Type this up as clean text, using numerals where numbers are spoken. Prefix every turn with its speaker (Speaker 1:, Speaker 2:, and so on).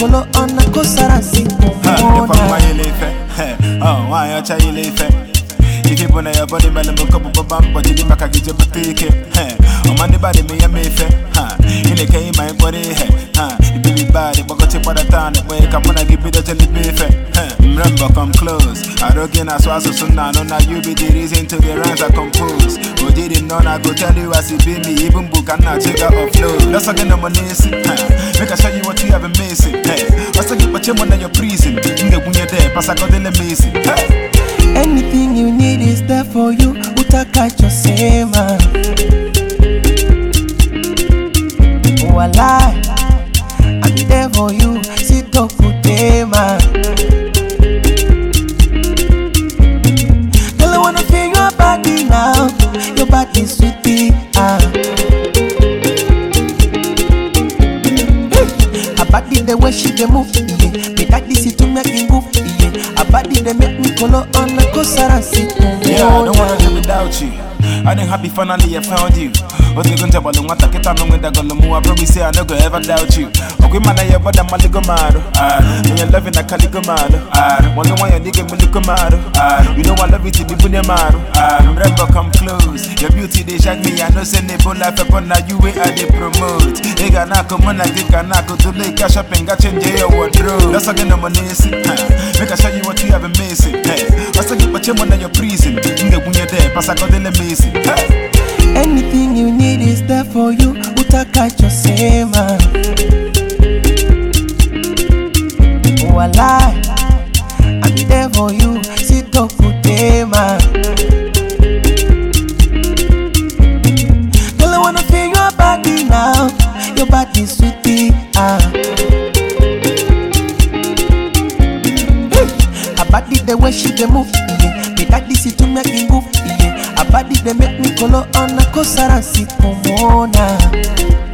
Speaker 1: colo on a cosaransi.
Speaker 2: Oh, why are you leaving? If you put your body, man, look up a bump, but you didn't make a get your boutique. On Monday, body, me a mayfair. In the came my body, you be bad, but got you for the town. Wake up when I give you the television. Remember, come close. I don't get as well, so soon now, now you be the reason to the rhymes I compose. Oh, didn't know, I go tell you as it be me, even book and not check out of flow. Let's again, I'm on this. Make I show you what you have been missing. What's the get but you're in your prison? You get when you're there, pass I got the missing.
Speaker 1: Anything you need is there for you. Utaka chose man. Oh, I lie. I'll be there for you. Sit up for man. Girl, I wanna feel your body now. Your body's sweetie. Her body the way she dey move. Me that this is to make me move. Her body they make me color on the cosaransi.
Speaker 2: Yeah, I don't wanna live without you. I didn't happy finally I found you. What's going to the one take time with the Golamu? I promise I never ever doubt you. Okay, man, I but I'm a ligomado. When you're loving a caligomado. One one you're digging Mulikomado. You know I love it to be Bunyamado. Remember, come close. Your beauty they shag me. I know send a life upon now you way I they promote. They got not come on, I think I not go to lay cash up and got change your wardrobe. That's again I'm on this. Make I show you what you have been missing. What's the get but you're in your prison? You get when you're there, pass I got the missing.
Speaker 1: Anything you need is there for you. Utaka chose man. Oh, I lie. I'll be there for you. Sit up for man. Girl, I wanna feel your body now. Your body's sweetie. Her body the way she dey move. Me that this is to make me move. Her body they make me color on a cosaransi pomona.